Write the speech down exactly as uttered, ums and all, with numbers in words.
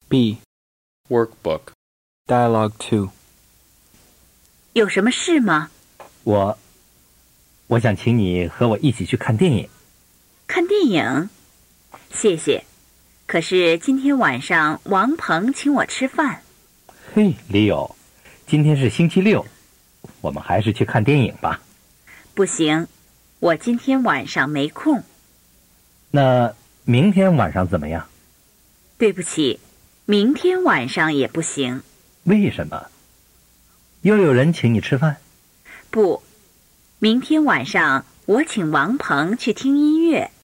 B. Workbook. Dialogue two. 有什么事吗？ 我，我想请你和我一起去看电影。 看电影？谢谢。可是今天晚上王鹏请我吃饭。 嘿，李友，今天是星期六，我们还是去看电影吧。 不行，我今天晚上没空。 那明天晚上怎么样？ 对不起，明天晚上也不行。 为什么？又有人请你吃饭？ 不，明天晚上我请王鹏去听音乐。